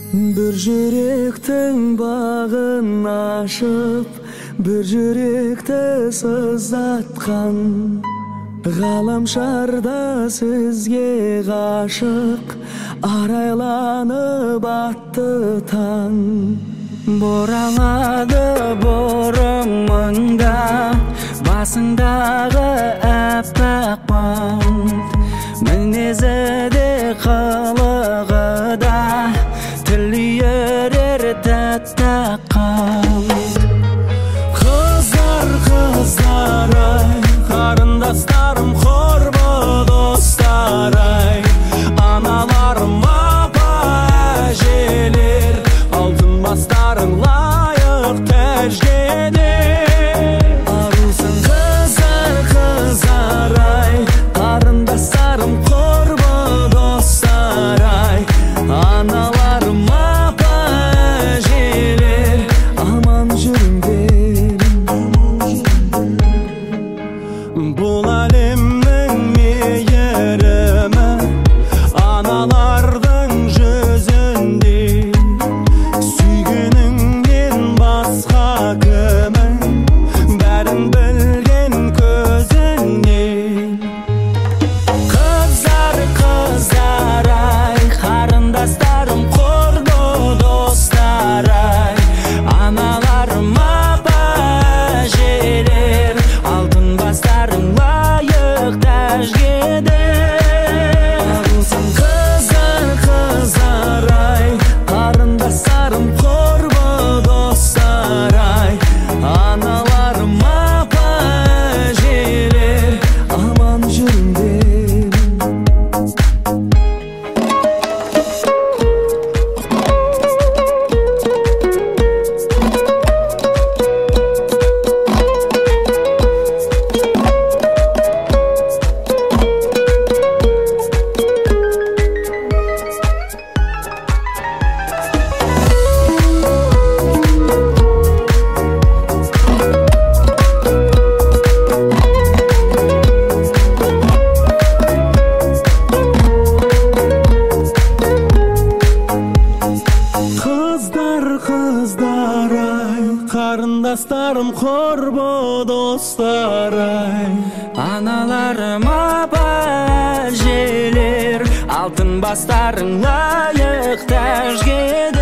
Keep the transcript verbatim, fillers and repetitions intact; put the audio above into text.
Bir жүректің бағын ашып, bir жүректі сыздатқан, ғаламшарда сізге ғашық, арайланып атты таң. Боралады бұрымыңда, басыңдағы әппақ бант, мінезі де қылығы да, тілі ерер тәтті қант. Қыздар, қыздар ай, қарындастарым, құрбы достар ай, аналарым, апа әжелер, алтын бастарың лайық тәжгеде. Арусың қыздар, қыздар ай, қарындастарым, құрбы достар ай, аналарым, апа әжелер, аман жүріңдер. Бұл әлемнің мейірімі аналардың жүзінде, сүйгеніңнен басқа кімің, бәрін білген көзіңнен. Қыздар, қыздар ай, қарындастарым, құрбы достар ай, аналарым, апа әжелер, алтын бастарың лайық тәжгеде. Арусың қыздар, қыздар ай, қарындастарым, құрбы достар ай, аналарым, апа әжелер, аман жүріңдер. Қыздар, қыздар ай, қарындастарым, құрбы достар ай, аналарым, апа әжелер, алтын бастарың лайық тәжгеде.